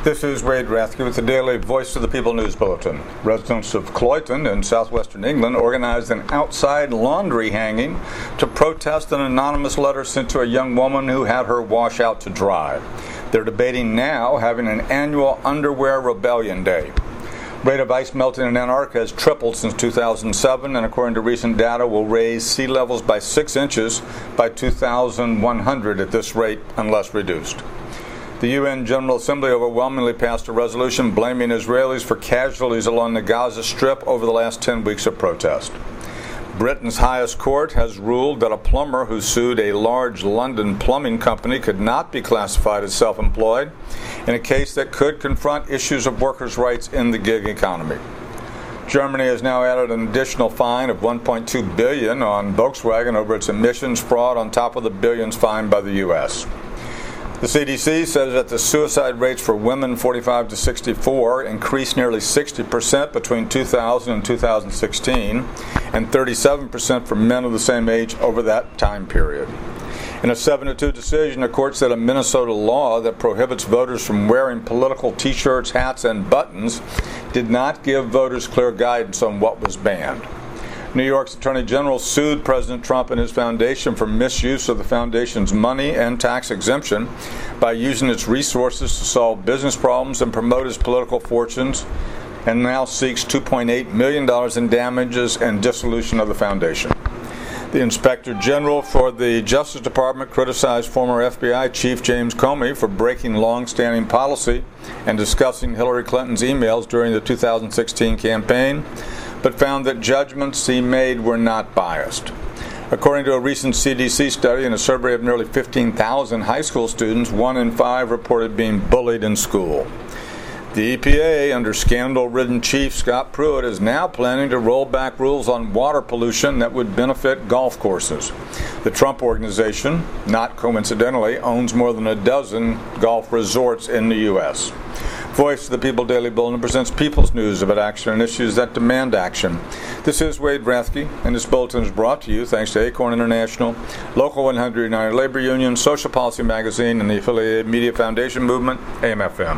This is Wade Rathke with the Daily Voice of the People News Bulletin. Residents of Cloyton in southwestern England organized an outside laundry hanging to protest an anonymous letter sent to a young woman who had her wash out to dry. They're debating now having an annual Underwear Rebellion Day. Rate of ice melting in Antarctica has tripled since 2007, and according to recent data, will raise sea levels by 6 inches by 2100 at this rate, unless reduced. The UN General Assembly overwhelmingly passed a resolution blaming Israelis for casualties along the Gaza Strip over the last 10 weeks of protest. Britain's highest court has ruled that a plumber who sued a large London plumbing company could not be classified as self-employed in a case that could confront issues of workers' rights in the gig economy. Germany has now added an additional fine of $1.2 billion on Volkswagen over its emissions fraud on top of the billions fined by the U.S. The CDC says that the suicide rates for women 45 to 64 increased nearly 60% between 2000 and 2016, and 37% for men of the same age over that time period. In a 7-2 decision, the court said a Minnesota law that prohibits voters from wearing political T-shirts, hats, and buttons did not give voters clear guidance on what was banned. New York's Attorney General sued President Trump and his foundation for misuse of the foundation's money and tax exemption by using its resources to solve business problems and promote his political fortunes, and now seeks $2.8 million in damages and dissolution of the foundation. The Inspector General for the Justice Department criticized former FBI Chief James Comey for breaking long-standing policy and discussing Hillary Clinton's emails during the 2016 campaign, but found that judgments he made were not biased. According to a recent CDC study and a survey of nearly 15,000 high school students, 1 in 5 reported being bullied in school. The EPA, under scandal-ridden Chief Scott Pruitt, is now planning to roll back rules on water pollution that would benefit golf courses. The Trump Organization, not coincidentally, owns more than a dozen golf resorts in the U.S. Voice of the People Daily Bulletin presents people's news about action and issues that demand action. This is Wade Rathke, and this bulletin is brought to you thanks to Acorn International, Local 100 United Labor Union, Social Policy Magazine, and the affiliated Media Foundation Movement, AM/FM.